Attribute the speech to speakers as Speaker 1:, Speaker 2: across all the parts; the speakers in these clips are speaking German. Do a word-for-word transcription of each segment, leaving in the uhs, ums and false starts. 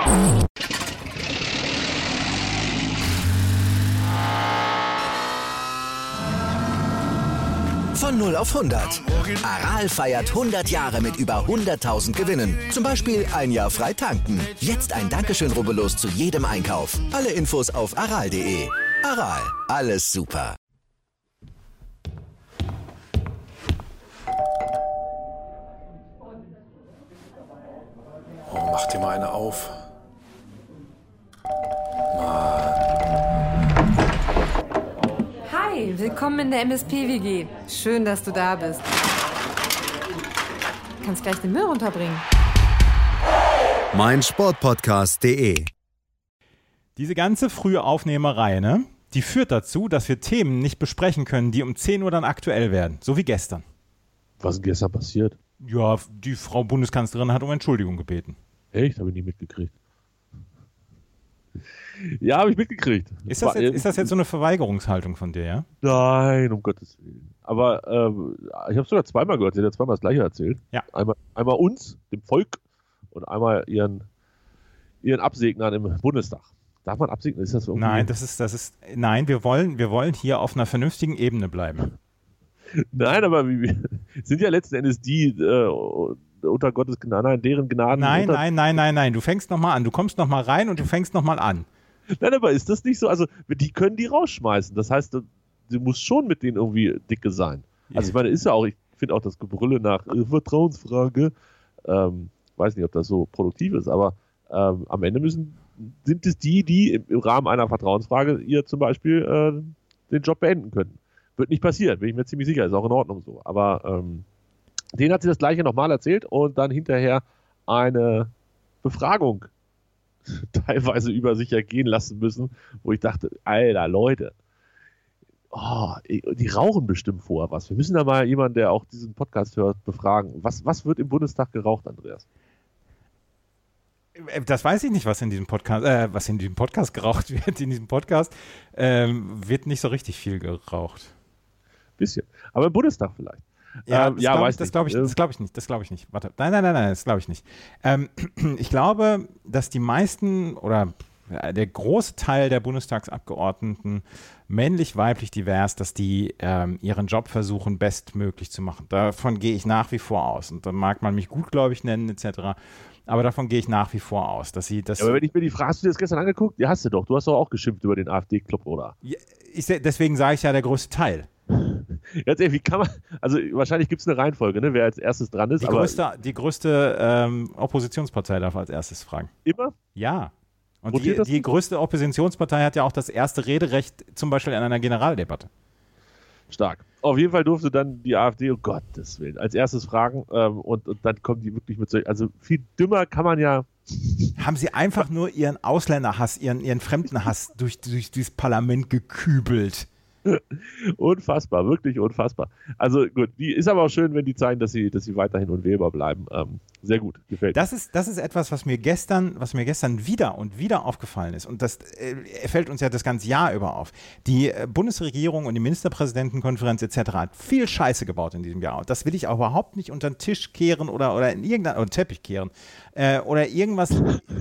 Speaker 1: Von null auf hundert. Aral feiert hundert Jahre mit über hunderttausend Gewinnen. Zum Beispiel ein Jahr frei tanken. Jetzt ein Dankeschön, rubbellos zu jedem Einkauf. Alle Infos auf aral punkt de. Aral, alles super.
Speaker 2: Oh, mach dir mal eine auf.
Speaker 3: Hi, willkommen in der M S P-W G. Schön, dass du da bist. Du kannst gleich den Müll runterbringen.
Speaker 4: mein Sportpodcast punkt de.
Speaker 5: Diese ganze frühe Aufnehmerei, ne, die führt dazu, dass wir Themen nicht besprechen können, die um zehn Uhr dann aktuell werden. So wie gestern.
Speaker 6: Was ist gestern passiert?
Speaker 5: Ja, die Frau Bundeskanzlerin hat um Entschuldigung gebeten.
Speaker 6: Echt? Habe ich nie mitgekriegt. Ja, habe ich mitgekriegt.
Speaker 5: Ist das, jetzt, ist das jetzt so eine Verweigerungshaltung von dir, ja?
Speaker 6: Nein, um Gottes Willen. Aber ähm, ich habe es sogar zweimal gehört. Sie hat ja zweimal das Gleiche erzählt.
Speaker 5: Ja.
Speaker 6: Einmal, einmal uns, dem Volk, und einmal ihren, ihren Absegnern im Bundestag. Darf man absegnen? Ist das irgendwie?
Speaker 5: Nein, das ist, das ist, nein, wir wollen, wir wollen hier auf einer vernünftigen Ebene bleiben.
Speaker 6: Nein, aber wie, wie, sind ja letzten Endes die äh, unter Gottes Gnade, nein, deren Gnaden.
Speaker 5: Nein,
Speaker 6: unter
Speaker 5: nein, nein, nein, nein. Du fängst nochmal an. Du kommst nochmal rein und du fängst nochmal an.
Speaker 6: Nein, aber ist das nicht so? Also, die können die rausschmeißen. Das heißt, du musst schon mit denen irgendwie dicke sein. Also, ich meine, ist ja auch, ich finde auch das Gebrülle nach äh, Vertrauensfrage, ähm, weiß nicht, ob das so produktiv ist, aber ähm, am Ende müssen, sind es die, die im, im Rahmen einer Vertrauensfrage ihr zum Beispiel äh, den Job beenden können. Wird nicht passieren, bin ich mir ziemlich sicher, ist auch in Ordnung so. Aber ähm, denen hat sie das Gleiche nochmal erzählt und dann hinterher eine Befragung teilweise über sich ergehen lassen müssen, wo ich dachte, Alter, Leute, oh, die rauchen bestimmt vorher was. Wir müssen da mal jemanden, der auch diesen Podcast hört, befragen. Was, was wird im Bundestag geraucht, Andreas?
Speaker 5: Das weiß ich nicht, was in diesem Podcast, äh, was in diesem Podcast geraucht wird. In diesem Podcast ähm, wird nicht so richtig viel geraucht.
Speaker 6: Bisschen. Aber im Bundestag vielleicht.
Speaker 5: Ja,
Speaker 6: ähm,
Speaker 5: das
Speaker 6: ja,
Speaker 5: glaube
Speaker 6: weiß
Speaker 5: ich, glaub ich, das glaub ich nicht. Das glaube ich nicht. Warte. Nein, nein, nein, nein, das glaube ich nicht. Ähm, ich glaube, dass die meisten oder der große Teil der Bundestagsabgeordneten, männlich, weiblich, divers, dass die ähm, ihren Job versuchen, bestmöglich zu machen. Davon gehe ich nach wie vor aus. Und da mag man mich gutgläubig nennen, et cetera. Aber davon gehe ich nach wie vor aus, dass sie das.
Speaker 6: Ja, aber wenn ich mir die Frage, hast du dir das gestern angeguckt? Die hast du doch. Du hast doch auch geschimpft über den AfD-Club, oder?
Speaker 5: Ja, ich, deswegen sage ich ja der größte Teil.
Speaker 6: Ganz ehrlich, wie kann man, also wahrscheinlich gibt es eine Reihenfolge, ne, wer als erstes dran ist.
Speaker 5: Die
Speaker 6: aber
Speaker 5: größte, die größte ähm, Oppositionspartei darf als erstes fragen.
Speaker 6: Immer?
Speaker 5: Ja. Und
Speaker 6: Rotiert
Speaker 5: die,
Speaker 6: das
Speaker 5: die
Speaker 6: nicht?
Speaker 5: größte Oppositionspartei hat ja auch das erste Rederecht, zum Beispiel in einer Generaldebatte.
Speaker 6: Stark. Auf jeden Fall durfte dann die AfD, um Gottes Willen, als erstes fragen ähm, und, und dann kommen die wirklich mit so, also viel dümmer kann man ja.
Speaker 5: Haben sie einfach nur ihren Ausländerhass, ihren, ihren Fremdenhass durch, durch dieses Parlament gekübelt.
Speaker 6: Unfassbar, wirklich unfassbar. Also gut, die ist aber auch schön, wenn die zeigen, dass sie, dass sie weiterhin unwählbar bleiben. Ähm, sehr gut, gefällt mir.
Speaker 5: Das ist, das ist etwas, was mir gestern, was mir gestern wieder und wieder aufgefallen ist. Und das äh, fällt uns ja das ganze Jahr über auf. Die äh, Bundesregierung und die Ministerpräsidentenkonferenz et cetera hat viel Scheiße gebaut in diesem Jahr. Und das will ich auch überhaupt nicht unter den Tisch kehren oder, oder in irgendeinen oder Teppich kehren. Äh, oder irgendwas.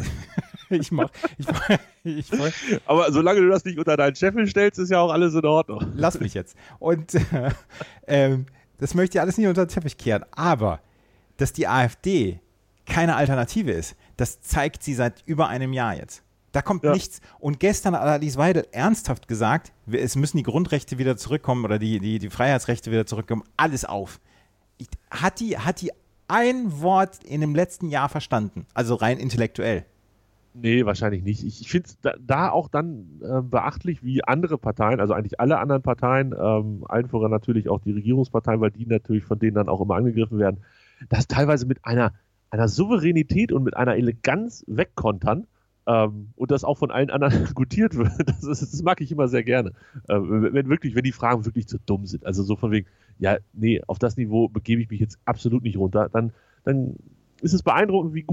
Speaker 5: Ich mach, ich mach, ich mach.
Speaker 6: Aber solange du das nicht unter deinen Scheffel stellst, ist ja auch alles in Ordnung.
Speaker 5: Lass mich jetzt. Und äh, ähm, das möchte ich alles nicht unter den Teppich kehren. Aber, dass die AfD keine Alternative ist, das zeigt sie seit über einem Jahr jetzt. Da kommt ja nichts. Und gestern hat Alice Weidel ernsthaft gesagt, es müssen die Grundrechte wieder zurückkommen oder die, die, die Freiheitsrechte wieder zurückkommen. Alles auf. Ich, hat, die, hat die ein Wort in dem letzten Jahr verstanden? Also rein intellektuell?
Speaker 6: Nee, wahrscheinlich nicht. Ich, ich finde es da, da auch dann äh, beachtlich, wie andere Parteien, also eigentlich alle anderen Parteien, ähm, allen voran natürlich auch die Regierungsparteien, weil die natürlich von denen dann auch immer angegriffen werden, das teilweise mit einer, einer Souveränität und mit einer Eleganz wegkontern ähm, und das auch von allen anderen gutiert wird. Das, ist, das mag ich immer sehr gerne. Ähm, wenn wirklich, wenn die Fragen wirklich zu dumm sind, also so von wegen, ja, nee, auf das Niveau begebe ich mich jetzt absolut nicht runter, dann, dann ist es beeindruckend, wie gut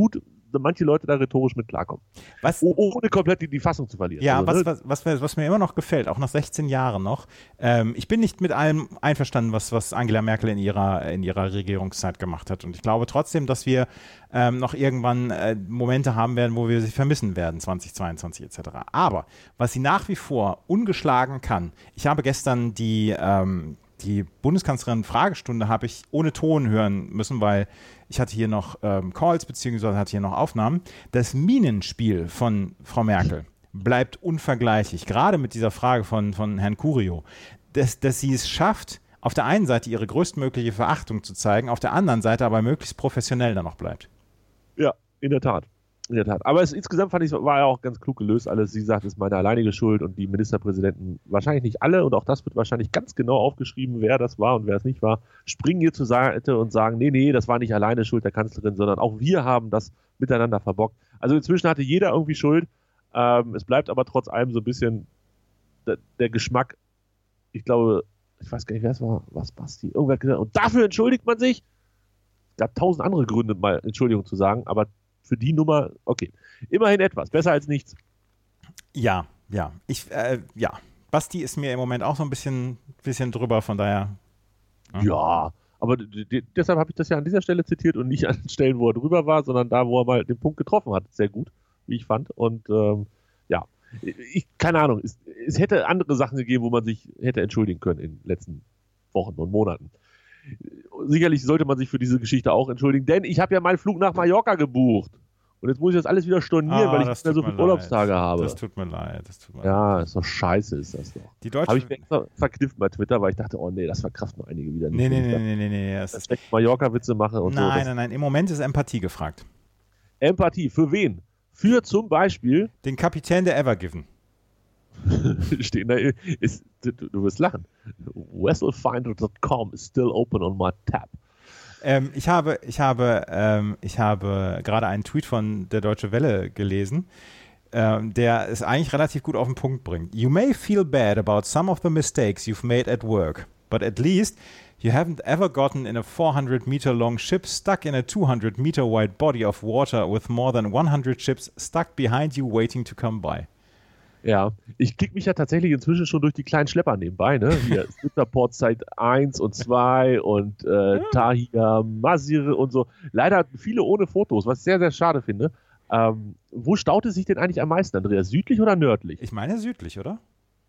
Speaker 6: manche Leute da rhetorisch mit klarkommen.
Speaker 5: Was,
Speaker 6: oh, ohne komplett die, die Fassung zu verlieren.
Speaker 5: Ja,
Speaker 6: also,
Speaker 5: was,
Speaker 6: ne?
Speaker 5: was, was, mir, was mir immer noch gefällt, auch nach sechzehn Jahren noch, ähm, ich bin nicht mit allem einverstanden, was, was Angela Merkel in ihrer, in ihrer Regierungszeit gemacht hat. Und ich glaube trotzdem, dass wir ähm, noch irgendwann äh, Momente haben werden, wo wir sie vermissen werden, zwanzig zweiundzwanzig et cetera. Aber was sie nach wie vor ungeschlagen kann, ich habe gestern die ähm, Die Bundeskanzlerin Fragestunde habe ich ohne Ton hören müssen, weil ich hatte hier noch ähm, Calls beziehungsweise hatte hier noch Aufnahmen. Das Minenspiel von Frau Merkel bleibt unvergleichlich, gerade mit dieser Frage von, von Herrn Curio, dass, dass sie es schafft, auf der einen Seite ihre größtmögliche Verachtung zu zeigen, auf der anderen Seite aber möglichst professionell dann noch bleibt.
Speaker 6: Ja, in der Tat. In der Tat. Aber es, insgesamt fand ich, war ja auch ganz klug gelöst alles. Sie sagt, es ist meine alleinige Schuld und die Ministerpräsidenten, wahrscheinlich nicht alle, und auch das wird wahrscheinlich ganz genau aufgeschrieben, wer das war und wer es nicht war, springen hier zur Seite und sagen, nee, nee, das war nicht alleine Schuld der Kanzlerin, sondern auch wir haben das miteinander verbockt. Also inzwischen hatte jeder irgendwie Schuld. Ähm, es bleibt aber trotz allem so ein bisschen der, der Geschmack, ich glaube, ich weiß gar nicht, wer es war, was Basti, irgendwer hat gesagt, und dafür entschuldigt man sich. Es gab tausend andere Gründe, mal Entschuldigung zu sagen, aber für die Nummer, okay. Immerhin etwas, besser als nichts.
Speaker 5: Ja, ja. Ich, äh, ja. Basti ist mir im Moment auch so ein bisschen, bisschen drüber, von daher.
Speaker 6: Ja, ja aber d- d- deshalb habe ich das ja an dieser Stelle zitiert und nicht an Stellen, wo er drüber war, sondern da, wo er mal den Punkt getroffen hat. Sehr gut, wie ich fand. Und ähm, ja, ich, keine Ahnung, es, es hätte andere Sachen gegeben, wo man sich hätte entschuldigen können in den letzten Wochen und Monaten. Sicherlich sollte man sich für diese Geschichte auch entschuldigen, denn ich habe ja meinen Flug nach Mallorca gebucht. Und jetzt muss ich das alles wieder stornieren,
Speaker 5: Ah,
Speaker 6: weil ich
Speaker 5: das
Speaker 6: nicht mehr so
Speaker 5: tut mir
Speaker 6: viele Urlaubstage
Speaker 5: leid.
Speaker 6: habe.
Speaker 5: Das tut mir leid. Das tut mir
Speaker 6: Ja,
Speaker 5: leid.
Speaker 6: ist doch scheiße, ist das doch.
Speaker 5: Die Deutsche,
Speaker 6: Habe ich mir extra verkniffen bei Twitter, weil ich dachte, oh nee, das verkraften einige wieder nicht.
Speaker 5: nee, nee,
Speaker 6: Wenn ich
Speaker 5: nee,
Speaker 6: da
Speaker 5: nee, nee, nee, nee. Das
Speaker 6: das
Speaker 5: ist,
Speaker 6: schlecht Mallorca-Witze mache und so.
Speaker 5: nein,
Speaker 6: Das
Speaker 5: nein, nein. Im Moment ist Empathie gefragt.
Speaker 6: Empathie, für wen? Für zum Beispiel,
Speaker 5: Den Kapitän der Evergiven.
Speaker 6: stehen da, ist, du, du wirst lachen, Vesselfinder Punkt com is still open on my tab.
Speaker 5: Ähm, ich habe, ich habe, ähm, ich habe gerade einen Tweet von der Deutsche Welle gelesen, ähm, der es eigentlich relativ gut auf den Punkt bringt. You may feel bad about some of the mistakes you've made at work, but at least you haven't ever gotten in a four hundred meter long ship stuck in a two hundred meter wide body of water with more than one hundred ships stuck behind you waiting to come by.
Speaker 6: Ja, ich klicke mich ja tatsächlich inzwischen schon durch die kleinen Schlepper nebenbei, ne? Hier Splitterport Site eins und zwei und äh, Tahir, Masir und so. Leider viele ohne Fotos, was ich sehr, sehr schade finde. Ähm, wo staut es sich denn eigentlich am meisten, Andreas? Südlich oder nördlich?
Speaker 5: Ich meine südlich, oder?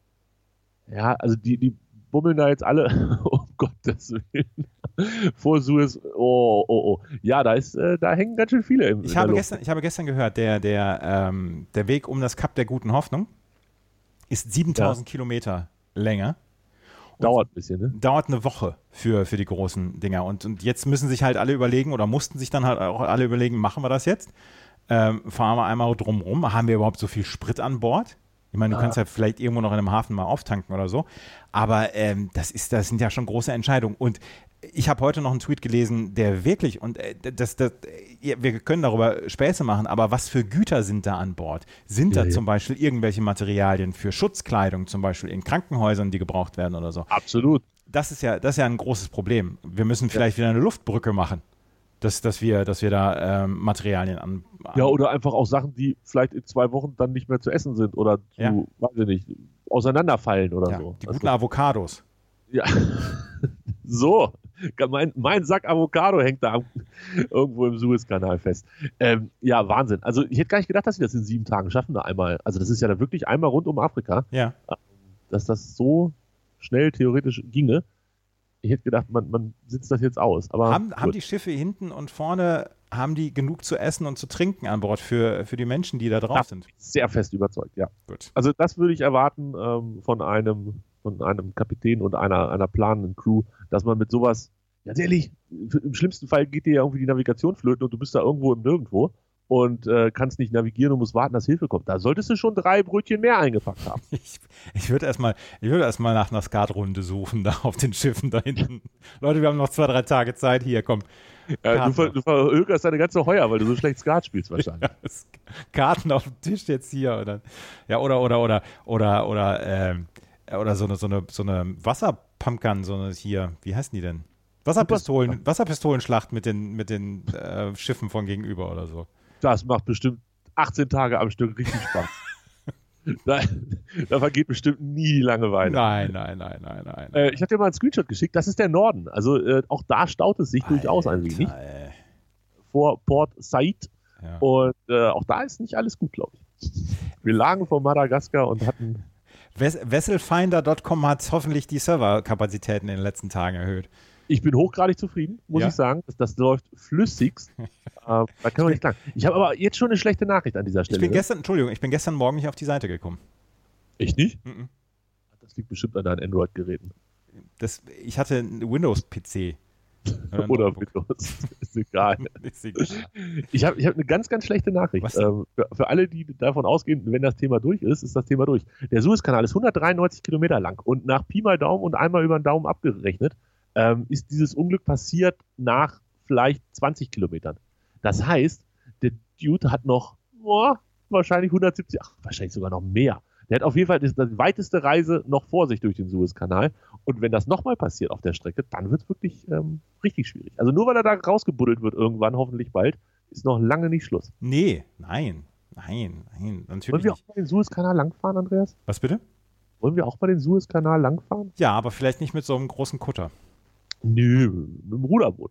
Speaker 6: Ja, also die, die bummeln da jetzt alle, um Gottes Willen, vor Suez. Oh, oh, oh. Ja, da ist, äh, da hängen ganz schön viele im
Speaker 5: Ich
Speaker 6: in
Speaker 5: habe,
Speaker 6: der Luft.
Speaker 5: gestern, ich habe gestern gehört, der, der, ähm, der Weg um das Kap der Guten Hoffnung ist siebentausend Kilometer Länge.
Speaker 6: Dauert ein bisschen, ne?
Speaker 5: Dauert eine Woche für, für die großen Dinger. Und, und jetzt müssen sich halt alle überlegen oder mussten sich dann halt auch alle überlegen, machen wir das jetzt? Ähm, fahren wir einmal drumrum? Haben wir überhaupt so viel Sprit an Bord? Ich meine, du
Speaker 6: Ah.
Speaker 5: kannst ja vielleicht irgendwo noch in einem Hafen mal auftanken oder so. Aber ähm, das, ist, das sind ja schon große Entscheidungen. Und ich habe heute noch einen Tweet gelesen, der wirklich, und äh, das, das, äh, wir können darüber Späße machen, aber was für Güter sind da an Bord? Sind
Speaker 6: Ja,
Speaker 5: da
Speaker 6: ja.
Speaker 5: zum Beispiel irgendwelche Materialien für Schutzkleidung, zum Beispiel in Krankenhäusern, die gebraucht werden oder so?
Speaker 6: Absolut.
Speaker 5: Das ist ja, das ist ja ein großes Problem. Wir müssen vielleicht wieder eine Luftbrücke machen, dass, dass, wir, dass wir da ähm, Materialien an, an.
Speaker 6: Ja, oder einfach auch Sachen, die vielleicht in zwei Wochen dann nicht mehr zu essen sind oder zu,
Speaker 5: Ja.
Speaker 6: weiß ich nicht, auseinanderfallen oder
Speaker 5: Ja,
Speaker 6: so.
Speaker 5: die
Speaker 6: Also,
Speaker 5: guten Avocados.
Speaker 6: ja. So, mein, mein Sack Avocado hängt da am, irgendwo im Suezkanal fest. Ähm, ja, Wahnsinn. Also ich hätte gar nicht gedacht, dass sie das in sieben Tagen schaffen, da einmal. Also das ist ja da wirklich einmal rund um Afrika,
Speaker 5: Ja.
Speaker 6: dass das so schnell theoretisch ginge. Ich hätte gedacht, man, man sitzt das jetzt aus. Aber
Speaker 5: Haben, haben
Speaker 6: gut.
Speaker 5: die Schiffe hinten und vorne, haben die genug zu essen und zu trinken an Bord für, für die Menschen, die da drauf
Speaker 6: Ja,
Speaker 5: sind?
Speaker 6: sehr fest überzeugt, ja.
Speaker 5: Gut.
Speaker 6: Also das würde ich erwarten ähm, von einem von einem Kapitän und einer, einer planenden Crew, dass man mit sowas, ganz ehrlich, im schlimmsten Fall geht dir ja irgendwie die Navigation flöten und du bist da irgendwo im Nirgendwo und äh, kannst nicht navigieren und musst warten, dass Hilfe kommt. Da solltest du schon drei Brötchen mehr eingepackt haben.
Speaker 5: Ich, ich würde erstmal erst nach einer Skatrunde suchen, da auf den Schiffen da hinten. Leute, wir haben noch zwei, drei Tage Zeit. Hier, komm.
Speaker 6: Ja, du, ver, du verhögerst deine ganze Heuer, weil du so schlecht Skat spielst wahrscheinlich.
Speaker 5: Karten auf dem Tisch jetzt hier. Oder, ja, oder, oder, oder, oder, oder, ähm, oder so eine, so eine, so eine Wasserpumpgun, so eine hier, wie heißen die denn? Wasserpistolen, Wasserpistolenschlacht mit den, mit den äh, Schiffen von gegenüber oder so.
Speaker 6: Das macht bestimmt achtzehn Tage am Stück richtig Spaß. da, da vergeht bestimmt nie die Langeweile.
Speaker 5: Nein, nein, nein, nein, nein.
Speaker 6: Äh, ich habe dir mal einen Screenshot geschickt. Das ist der Norden. Also äh, auch da staut es sich
Speaker 5: Alter,
Speaker 6: durchaus ein wenig.
Speaker 5: ey.
Speaker 6: Vor Port Said.
Speaker 5: Ja.
Speaker 6: Und äh, auch da ist nicht alles gut, glaube ich. Wir lagen vor Madagaskar und hatten...
Speaker 5: Vesselfinder Punkt com hat hoffentlich die Serverkapazitäten in den letzten Tagen erhöht.
Speaker 6: Ich bin hochgradig zufrieden, muss
Speaker 5: Ja?
Speaker 6: ich sagen. Das, das läuft flüssigst. äh, da kann man nicht sagen. Ich habe aber jetzt schon eine schlechte Nachricht an dieser Stelle.
Speaker 5: Ich bin
Speaker 6: ne?
Speaker 5: gestern, Entschuldigung, ich bin gestern Morgen nicht auf die Seite gekommen.
Speaker 6: Ich nicht?
Speaker 5: Mhm.
Speaker 6: Das liegt bestimmt an deinen Android-Geräten.
Speaker 5: Das, ich hatte einen Windows-P C. Oder,
Speaker 6: Oder
Speaker 5: Notebook.
Speaker 6: Windows. Ist egal.
Speaker 5: Ist egal.
Speaker 6: Ich habe ich hab eine ganz, ganz schlechte Nachricht.
Speaker 5: Was denn?
Speaker 6: Ähm, für, für alle, die davon ausgehen, wenn das Thema durch ist, ist das Thema durch. Der Suezkanal ist hundertdreiundneunzig Kilometer lang und nach Pi mal Daumen und einmal über den Daumen abgerechnet, ähm, ist dieses Unglück passiert nach vielleicht zwanzig Kilometern. Das heißt, der Dude hat noch oh, wahrscheinlich hundertsiebzig, ach, wahrscheinlich sogar noch mehr. Der hat auf jeden Fall die weiteste Reise noch vor sich durch den Suezkanal. Und wenn das nochmal passiert auf der Strecke, dann wird es wirklich ähm, richtig schwierig. Also nur weil er da rausgebuddelt wird irgendwann, hoffentlich bald, ist noch lange nicht Schluss.
Speaker 5: Nee, nein, nein, nein, natürlich
Speaker 6: Wollen wir auch
Speaker 5: nicht.
Speaker 6: mal den Suezkanal langfahren, Andreas?
Speaker 5: Was bitte?
Speaker 6: Wollen wir auch mal den Suezkanal langfahren?
Speaker 5: Ja, aber vielleicht nicht mit so einem großen Kutter.
Speaker 6: Nö, mit dem Ruderboot.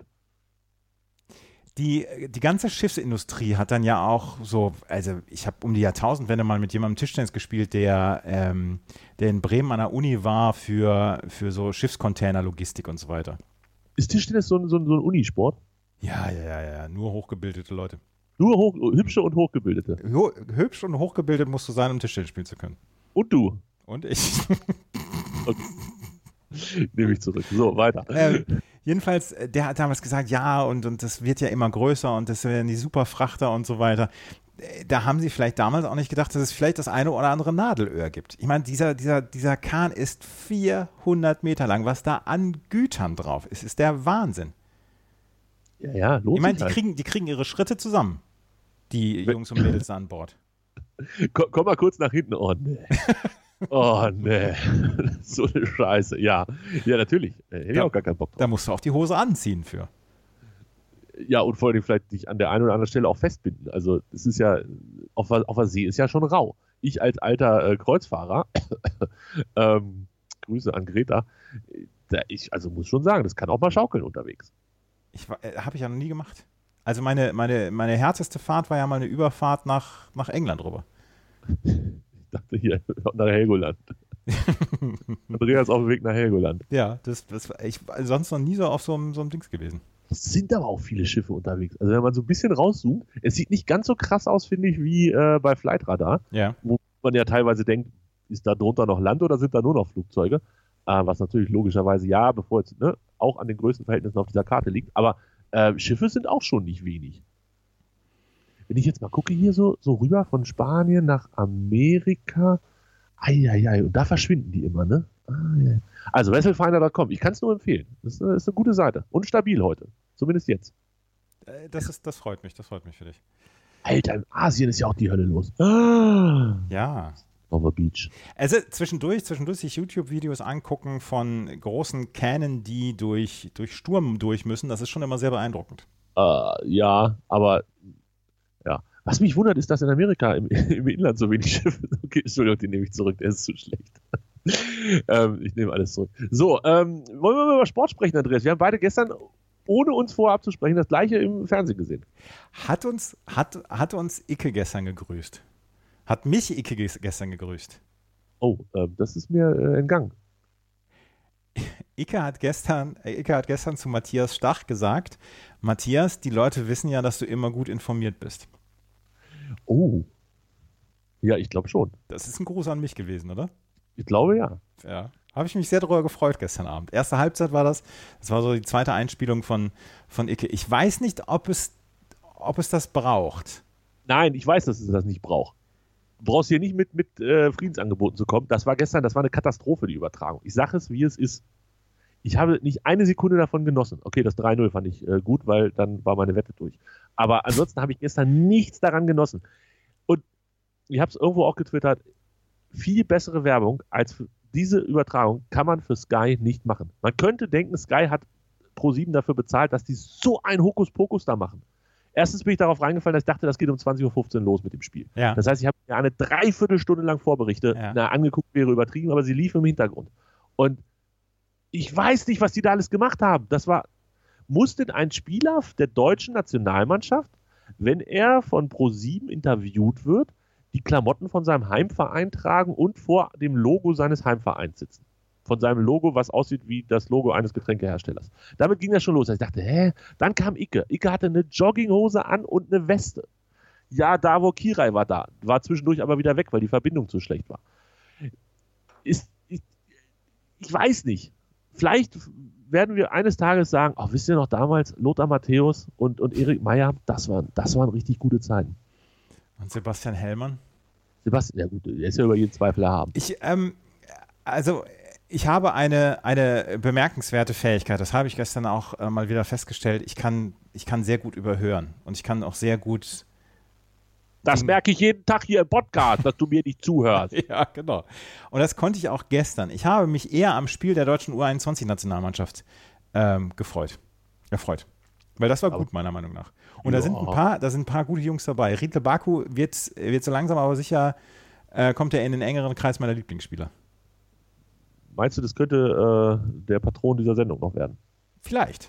Speaker 5: Die, die ganze Schiffsindustrie hat dann ja auch so, also ich habe um die Jahrtausendwende mal mit jemandem Tischtennis gespielt, der, ähm, der in Bremen an der Uni war für, für so Schiffscontainer-Logistik und so weiter.
Speaker 6: Ist Tischtennis so ein, so ein, so ein Unisport?
Speaker 5: Ja, ja, ja, ja, nur hochgebildete Leute.
Speaker 6: Nur hoch, hübsche und hochgebildete.
Speaker 5: Ho hübsch und hochgebildet musst du sein, um Tischtennis spielen zu können.
Speaker 6: Und du.
Speaker 5: Und ich.
Speaker 6: Nehme ich zurück. So, weiter.
Speaker 5: ähm, jedenfalls, der hat damals gesagt, ja, und, und das wird ja immer größer und das werden die Superfrachter und so weiter. Da haben sie vielleicht damals auch nicht gedacht, dass es vielleicht das eine oder andere Nadelöhr gibt. Ich meine, dieser, dieser, dieser Kahn ist vierhundert Meter lang. Was da an Gütern drauf ist, ist der Wahnsinn.
Speaker 6: Ja, ja, lohnt
Speaker 5: Ich meine,
Speaker 6: sich
Speaker 5: die
Speaker 6: halt.
Speaker 5: kriegen, die kriegen ihre Schritte zusammen, die Jungs und Mädels an Bord.
Speaker 6: Komm, komm mal kurz nach hinten. Oh, nee. Oh, nee. So eine Scheiße. Ja, ja, natürlich. Hätte ich
Speaker 5: Da-
Speaker 6: auch gar keinen Bock drauf.
Speaker 5: Da musst du auch die Hose anziehen für.
Speaker 6: Ja, und vor allem vielleicht dich an der einen oder anderen Stelle auch festbinden. Also, das ist ja, auf, der- auf der See ist ja schon rau. Ich als alter äh, Kreuzfahrer, ähm, Grüße an Greta, da ich, also muss schon sagen, das kann auch mal schaukeln unterwegs.
Speaker 5: Ich äh, habe ich ja noch nie gemacht. Also meine, meine, meine härteste Fahrt war ja mal eine Überfahrt nach, nach England rüber.
Speaker 6: Ich dachte hier nach Helgoland. Andreas ist auf dem Weg nach Helgoland.
Speaker 5: Ja, das, das ich war sonst noch nie so auf so einem, so einem Dings gewesen.
Speaker 6: Es sind aber auch viele Schiffe unterwegs. Also wenn man so ein bisschen rauszoomt, es sieht nicht ganz so krass aus, finde ich, wie äh, bei Flightradar,
Speaker 5: Ja.
Speaker 6: wo man ja teilweise denkt, ist da drunter noch Land oder sind da nur noch Flugzeuge? Äh, was natürlich logischerweise ja, bevor jetzt ne, auch an den Größenverhältnissen auf dieser Karte liegt. Aber äh, Schiffe sind auch schon nicht wenig. Wenn ich jetzt mal gucke hier so, so rüber von Spanien nach Amerika, eieiei, und da verschwinden die immer, ne? Ah, ja. Also Vesselfinder Punkt com, ich kann es nur empfehlen. Das ist, eine, das ist eine gute Seite. Und stabil heute. Zumindest jetzt.
Speaker 5: Äh, Das, ist, das freut mich, das freut mich für dich.
Speaker 6: Alter, in Asien ist ja auch die Hölle los. Ah,
Speaker 5: Ja.
Speaker 6: Over Beach.
Speaker 5: Also zwischendurch, zwischendurch sich YouTube-Videos angucken von großen Kähnen, die durch, durch Sturm durch müssen, das ist schon immer sehr beeindruckend.
Speaker 6: Äh, ja, aber ja. Was mich wundert, ist, dass in Amerika im, im Inland so wenig Schiffe sind. Okay, Entschuldigung, den nehme ich zurück, der ist zu schlecht. ähm, ich nehme alles zurück. So, ähm, wollen wir mal über Sport sprechen, Andreas? Wir haben beide gestern, ohne uns vorher abzusprechen, das gleiche im Fernsehen gesehen.
Speaker 5: Hat uns, hat, hat uns Icke gestern gegrüßt? Hat mich Icke ges- gestern gegrüßt?
Speaker 6: Oh, ähm, das ist mir äh, entgangen.
Speaker 5: Icke hat gestern, äh, Icke hat gestern zu Matthias Stach gesagt, Matthias, die Leute wissen ja, dass du immer gut informiert bist.
Speaker 6: Oh. Ja, ich glaube schon.
Speaker 5: Das ist ein Gruß an mich gewesen, oder?
Speaker 6: Ich glaube ja.
Speaker 5: Ja. Habe ich mich sehr darüber gefreut gestern Abend. Erste Halbzeit war das. Das war so die zweite Einspielung von, von Icke. Ich weiß nicht, ob es, ob es das braucht.
Speaker 6: Nein, ich weiß, dass es das nicht braucht. Du brauchst hier nicht mit, mit äh, Friedensangeboten zu kommen. Das war gestern, das war eine Katastrophe, die Übertragung. Ich sage es, wie es ist. Ich habe nicht eine Sekunde davon genossen. Okay, das drei null fand ich äh, gut, weil dann war meine Wette durch. Aber ansonsten habe ich gestern nichts daran genossen. Und ich habe es irgendwo auch getwittert, viel bessere Werbung als für diese Übertragung kann man für Sky nicht machen. Man könnte denken, Sky hat ProSieben dafür bezahlt, dass die so ein Hokuspokus da machen. erstens bin ich darauf reingefallen, dass ich dachte, das geht um zwanzig Uhr fünfzehn los mit dem Spiel.
Speaker 5: Ja.
Speaker 6: Das heißt, ich habe mir eine Dreiviertelstunde lang Vorberichte
Speaker 5: Ja.
Speaker 6: na, angeguckt, wäre übertrieben, aber sie lief im Hintergrund. Und ich weiß nicht, was die da alles gemacht haben. Das war, musste ein Spieler der deutschen Nationalmannschaft, wenn er von ProSieben interviewt wird, die Klamotten von seinem Heimverein tragen und vor dem Logo seines Heimvereins sitzen. Von seinem Logo, was aussieht wie das Logo eines Getränkeherstellers. Damit ging das schon los. Ich dachte, hä? Dann kam Icke. Icke hatte eine Jogginghose an und eine Weste. Ja, Davor Kirai war da. War zwischendurch aber wieder weg, weil die Verbindung zu schlecht war. Ist, ich, ich weiß nicht. Vielleicht werden wir eines Tages sagen, oh, wisst ihr noch damals, Lothar Matthäus und, und Erik Meyer, das waren, das waren richtig gute Zeiten.
Speaker 5: Und Sebastian Hellmann?
Speaker 6: Sebastian, ja gut, der ist ja über jeden Zweifel erhaben.
Speaker 5: Ich, ähm, also ich habe eine, eine bemerkenswerte Fähigkeit, das habe ich gestern auch äh, mal wieder festgestellt. Ich kann, ich kann sehr gut überhören und ich kann auch sehr gut.
Speaker 6: Das merke ich jeden Tag hier im Podcast, dass du mir nicht zuhörst.
Speaker 5: Ja, genau. Und das konnte ich auch gestern. Ich habe mich eher am Spiel der deutschen U einundzwanzig-Nationalmannschaft ähm, gefreut. Erfreut. Weil das war aber gut, meiner Meinung nach. Und ja. da sind ein paar, da sind ein paar gute Jungs dabei. Riedle Baku wird, wird so langsam aber sicher, äh, kommt er in den engeren Kreis meiner Lieblingsspieler.
Speaker 6: Meinst du, das könnte äh, der Patron dieser Sendung noch werden?
Speaker 5: Vielleicht.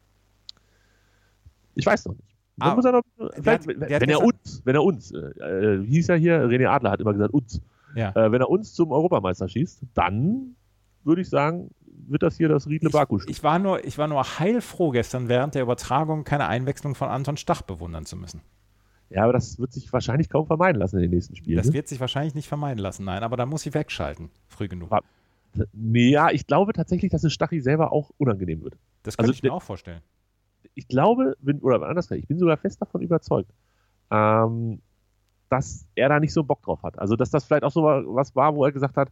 Speaker 6: Ich weiß noch nicht.
Speaker 5: Ah,
Speaker 6: muss er noch,
Speaker 5: der hat,
Speaker 6: wenn,
Speaker 5: der
Speaker 6: wenn er uns, wenn er uns, äh, hieß er hier, René Adler hat immer gesagt, uns.
Speaker 5: Ja.
Speaker 6: Äh, wenn er uns zum Europameister schießt, dann würde ich sagen, wird das hier das Riedle Baku
Speaker 5: ich, ich war nur, ich war nur heilfroh gestern während der Übertragung keine Einwechslung von Anton Stach bewundern zu müssen.
Speaker 6: Ja, aber das wird sich wahrscheinlich kaum vermeiden lassen in den nächsten Spielen.
Speaker 5: Das
Speaker 6: ne?
Speaker 5: wird sich wahrscheinlich nicht vermeiden lassen, nein, aber da muss ich wegschalten, früh genug.
Speaker 6: Aber, nee, ja, ich glaube tatsächlich, dass es Stachy selber auch unangenehm wird.
Speaker 5: Das könnte
Speaker 6: also,
Speaker 5: ich mir auch vorstellen.
Speaker 6: Ich glaube, bin, oder anders, ich bin sogar fest davon überzeugt, ähm, dass er da nicht so Bock drauf hat. Also, dass das vielleicht auch so was war, wo er gesagt hat,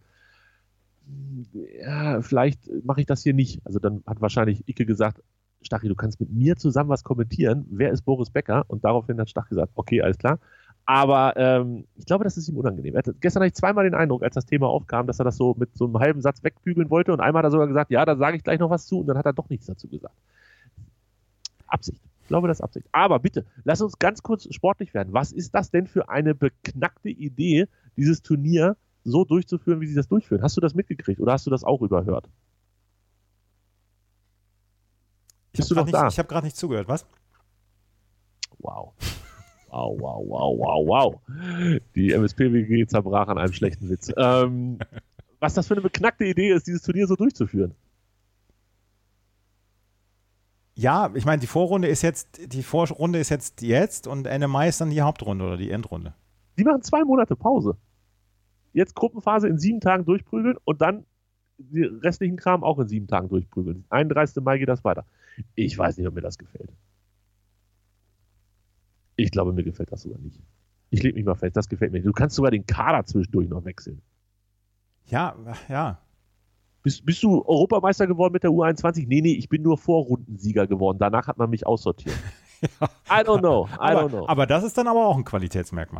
Speaker 6: ja, vielleicht mache ich das hier nicht. Also, dann hat wahrscheinlich Icke gesagt, Stachy, du kannst mit mir zusammen was kommentieren. Wer ist Boris Becker? Und daraufhin hat Stach gesagt, okay, alles klar. Aber ähm, ich glaube, das ist ihm unangenehm. Er hatte, gestern hatte ich zweimal den Eindruck, als das Thema aufkam, dass er das so mit so einem halben Satz wegbügeln wollte. Und einmal hat er sogar gesagt, ja, da sage ich gleich noch was zu. Und dann hat er doch nichts dazu gesagt. Absicht. Ich glaube, das ist Absicht. Aber bitte, lass uns ganz kurz sportlich werden. Was ist das denn für eine beknackte Idee, dieses Turnier so durchzuführen, wie sie das durchführen? Hast du das mitgekriegt oder hast du das auch überhört?
Speaker 5: Ich habe gerade nicht, hab nicht zugehört, was?
Speaker 6: Wow. Wow, wow, wow, wow, wow. Die M S P W G zerbrach an einem schlechten Witz. Ähm, was das für eine beknackte Idee ist, dieses Turnier so durchzuführen.
Speaker 5: Ja, ich meine, die Vorrunde ist jetzt, die Vorrunde ist jetzt jetzt und Ende Mai ist dann die Hauptrunde oder die Endrunde.
Speaker 6: Die machen zwei Monate Pause. Jetzt Gruppenphase in sieben Tagen durchprügeln und dann die restlichen Kram auch in sieben Tagen durchprügeln. einunddreißigsten Mai geht das weiter. Ich weiß nicht, ob mir das gefällt. Ich glaube, mir gefällt das sogar nicht. Ich lege mich mal fest, das gefällt mir nicht. Du kannst sogar den Kader zwischendurch noch wechseln.
Speaker 5: Ja, ja.
Speaker 6: Bist, bist du Europameister geworden mit der U einundzwanzig? Nee, nee, ich bin nur Vorrundensieger geworden. Danach hat man mich aussortiert.
Speaker 5: Ja.
Speaker 6: I don't know, I
Speaker 5: aber,
Speaker 6: don't know.
Speaker 5: Aber das ist dann aber auch ein Qualitätsmerkmal.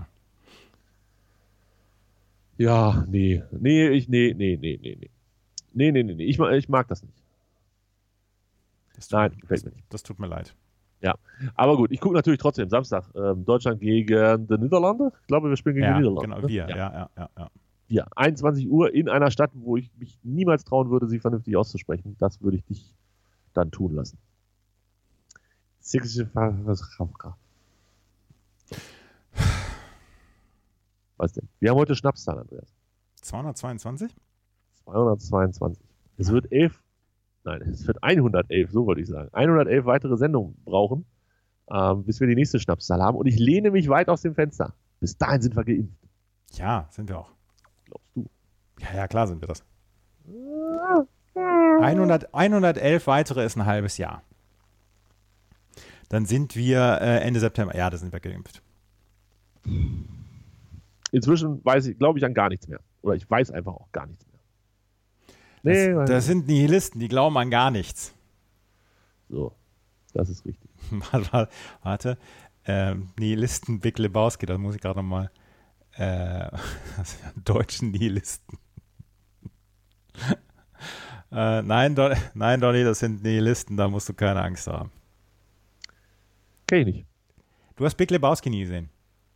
Speaker 6: Ja, nee, nee, ich, nee, nee, nee, nee, nee. Nee, nee, nee, nee. Ich, ich mag das nicht.
Speaker 5: Das tut,
Speaker 6: Nein, gefällt
Speaker 5: das,
Speaker 6: mir nicht.
Speaker 5: Das tut mir leid.
Speaker 6: Ja, aber gut, ich gucke natürlich trotzdem Samstag ähm, Deutschland gegen die Niederlande. Ich glaube, wir spielen gegen
Speaker 5: ja,
Speaker 6: die Niederlande.
Speaker 5: Genau,
Speaker 6: ne?
Speaker 5: wir,
Speaker 6: ja.
Speaker 5: ja, ja, ja, ja.
Speaker 6: Ja, einundzwanzig Uhr in einer Stadt, wo ich mich niemals trauen würde, sie vernünftig auszusprechen. Das würde ich dich dann tun lassen. Was denn? Wir haben heute Schnapszahl, Andreas.
Speaker 5: zweihundertzweiundzwanzig?
Speaker 6: zweihundertzweiundzwanzig. Es wird elf, nein, es wird hundertelf, so wollte ich sagen. hundertelf weitere Sendungen brauchen, ähm, bis wir die nächste Schnapszahl haben. Und ich lehne mich weit aus dem Fenster. Bis dahin sind wir geimpft.
Speaker 5: Ja, sind wir auch.
Speaker 6: Glaubst du?
Speaker 5: Ja, ja, klar sind wir das. hundert, hundertelf weitere ist ein halbes Jahr. Dann sind wir äh, Ende September. Ja, da sind wir geimpft.
Speaker 6: Inzwischen weiß ich, glaube ich an gar nichts mehr. Oder ich weiß einfach auch gar nichts mehr. Nee,
Speaker 5: das, das sind Nihilisten, die glauben an gar nichts.
Speaker 6: So, das ist richtig.
Speaker 5: warte, warte. Ähm, Nihilisten Big Lebowski, da muss ich gerade nochmal äh, deutschen Nihilisten. äh, nein, Don, nein, Donny, das sind Nihilisten, da musst du keine Angst haben.
Speaker 6: Kenn ich nicht.
Speaker 5: Du hast Big Lebowski nie gesehen.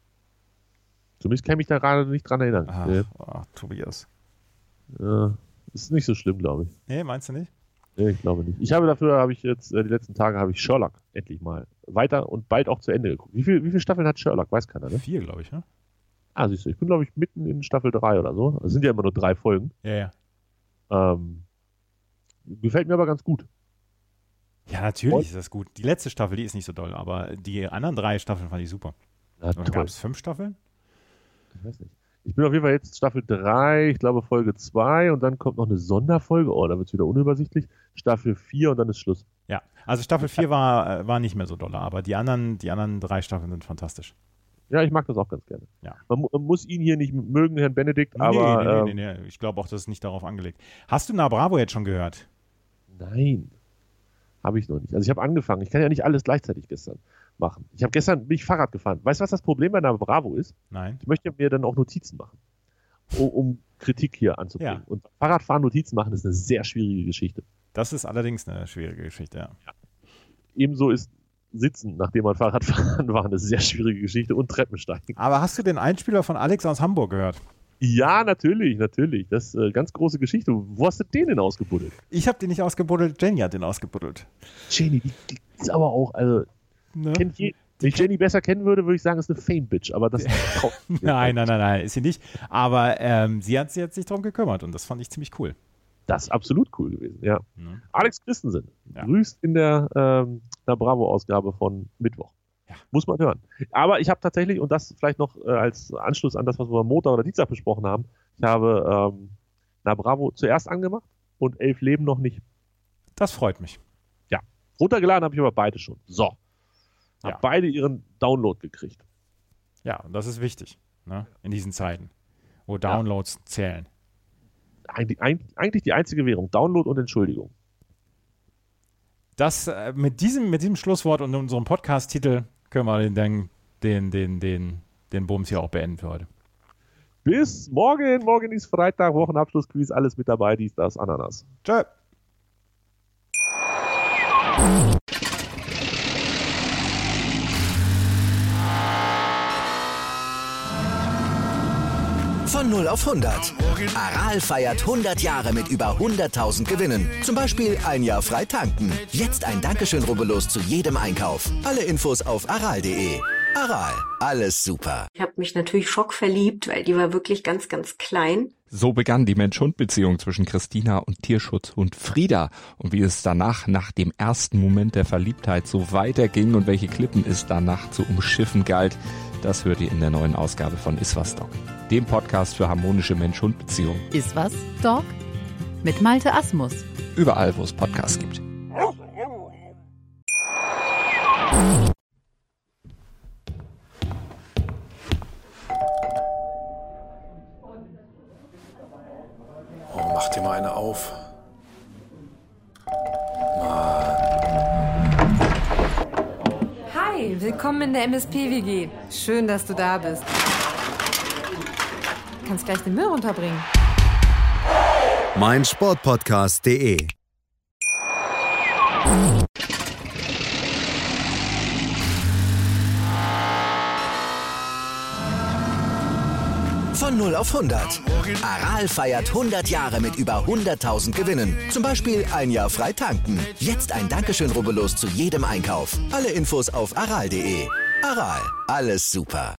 Speaker 6: Zumindest kann ich mich da gerade nicht dran erinnern.
Speaker 5: Ach,
Speaker 6: nee.
Speaker 5: oh, Tobias.
Speaker 6: Ja, ist nicht so schlimm, glaube ich.
Speaker 5: Nee, meinst du nicht?
Speaker 6: Nee, ich glaube nicht. Ich habe dafür, habe ich jetzt, äh, die letzten Tage habe ich Sherlock endlich mal weiter und bald auch zu Ende geguckt. Wie, viel, wie viele Staffeln hat Sherlock? Weiß keiner, ne?
Speaker 5: Vier, glaube ich, ne?
Speaker 6: Ah, siehst du, ich bin, glaube ich, mitten in Staffel drei oder so. Es sind ja immer nur drei Folgen.
Speaker 5: Ja, ja.
Speaker 6: Ähm, gefällt mir aber ganz gut.
Speaker 5: Ja, natürlich
Speaker 6: Und?
Speaker 5: ist das gut. Die letzte Staffel, die ist nicht so doll, aber die anderen drei Staffeln fand ich super.
Speaker 6: Na,
Speaker 5: Oder
Speaker 6: toll.
Speaker 5: gab es fünf Staffeln?
Speaker 6: Ich weiß nicht. Ich bin auf jeden Fall jetzt Staffel drei, ich glaube Folge zwei und dann kommt noch eine Sonderfolge. Oh, da wird es wieder unübersichtlich. Staffel vier und dann ist Schluss.
Speaker 5: Ja, also Staffel vier war, war nicht mehr so doll, aber die anderen, die anderen drei Staffeln sind fantastisch.
Speaker 6: Ja, ich mag das auch ganz gerne.
Speaker 5: Ja.
Speaker 6: Man, mu- man muss ihn hier nicht mögen, Herrn Benedikt, aber...
Speaker 5: nee, nee,
Speaker 6: ähm,
Speaker 5: nee, nee, nee. Ich glaube auch, das ist nicht darauf angelegt. Hast du Na Bravo jetzt schon gehört?
Speaker 6: Nein, habe ich noch nicht. Also ich habe angefangen. Ich kann ja nicht alles gleichzeitig gestern machen. Ich habe gestern bin ich Fahrrad gefahren. Weißt du, was das Problem bei Na Bravo ist?
Speaker 5: Nein.
Speaker 6: Ich möchte mir dann auch Notizen machen, um, um Kritik hier anzubringen.
Speaker 5: Ja.
Speaker 6: Und Fahrradfahren, Notizen machen, ist eine sehr schwierige Geschichte.
Speaker 5: Das ist allerdings eine schwierige Geschichte, ja.
Speaker 6: Ebenso ist Sitzen, nachdem man Fahrrad fahren war, eine sehr schwierige Geschichte und Treppensteigen.
Speaker 5: Aber hast du den Einspieler von Alex aus Hamburg gehört?
Speaker 6: Ja, natürlich, natürlich. Das ist eine ganz große Geschichte. Wo hast du den denn ausgebuddelt?
Speaker 5: Ich habe den nicht ausgebuddelt, Jenny hat den ausgebuddelt.
Speaker 6: Jenny, die, die ist aber auch, also,
Speaker 5: Ne?
Speaker 6: kennt je, wenn ich Jenny besser kennen würde, würde ich sagen, ist eine Fame-Bitch, aber das
Speaker 5: Nein, nein, nein, nein, ist sie nicht. Aber ähm, sie, hat, sie hat sich darum gekümmert und das fand ich ziemlich cool.
Speaker 6: Das ist absolut cool gewesen, ja.
Speaker 5: Mhm.
Speaker 6: Alex Christensen
Speaker 5: Ja.
Speaker 6: grüßt in der, ähm, der Bravo-Ausgabe von Mittwoch.
Speaker 5: Ja.
Speaker 6: Muss man hören. Aber ich habe tatsächlich, und das vielleicht noch äh, als Anschluss an das, was wir am Montag oder Dienstag besprochen haben, ich habe ähm, Na Bravo zuerst angemacht und Elf Leben noch nicht.
Speaker 5: Das freut mich.
Speaker 6: Runtergeladen habe ich aber beide schon. So. Hab
Speaker 5: Ja.
Speaker 6: beide ihren Download gekriegt.
Speaker 5: Ja, und das ist wichtig, ne? In diesen Zeiten, wo Downloads zählen.
Speaker 6: Eigentlich, eigentlich die einzige Währung. Download und Entschuldigung.
Speaker 5: Das, äh, mit, diesem, mit diesem Schlusswort und unserem Podcast-Titel können wir den, den, den, den, den Bums hier auch beenden für heute.
Speaker 6: Bis morgen. Morgen ist Freitag, Wochenabschlussquiz, alles mit dabei, dies, das, Ananas.
Speaker 5: Tschö.
Speaker 1: Von null auf hundert. Aral feiert hundert Jahre mit über hunderttausend Gewinnen. Zum Beispiel ein Jahr frei tanken. Jetzt ein Dankeschön, rubbellos zu jedem Einkauf. Alle Infos auf aral punkt de. Aral, alles super.
Speaker 2: Ich habe mich natürlich schockverliebt, weil die war wirklich ganz, ganz klein.
Speaker 7: So begann die Mensch-Hund-Beziehung zwischen Christina und Tierschutzhund Frieda. Und wie es danach, nach dem ersten Moment der Verliebtheit, so weiterging und welche Klippen es danach zu umschiffen galt, das hört ihr in der neuen Ausgabe von Iswas Dog, dem Podcast für harmonische Mensch-Hund-Beziehungen.
Speaker 8: Iswas Dog mit Malte Asmus.
Speaker 7: Überall, wo es Podcasts gibt.
Speaker 9: Oh, mach dir mal eine auf.
Speaker 3: Hi, willkommen in der M S P-W G. Schön, dass du da bist. Du kannst gleich den Müll runterbringen.
Speaker 4: mein Sportpodcast punkt de
Speaker 1: Von null auf hundert. Aral feiert hundert Jahre mit über hunderttausend Gewinnen. Zum Beispiel ein Jahr frei tanken. Jetzt ein Dankeschön, rubbellos zu jedem Einkauf. Alle Infos auf aral punkt de. Aral, alles super.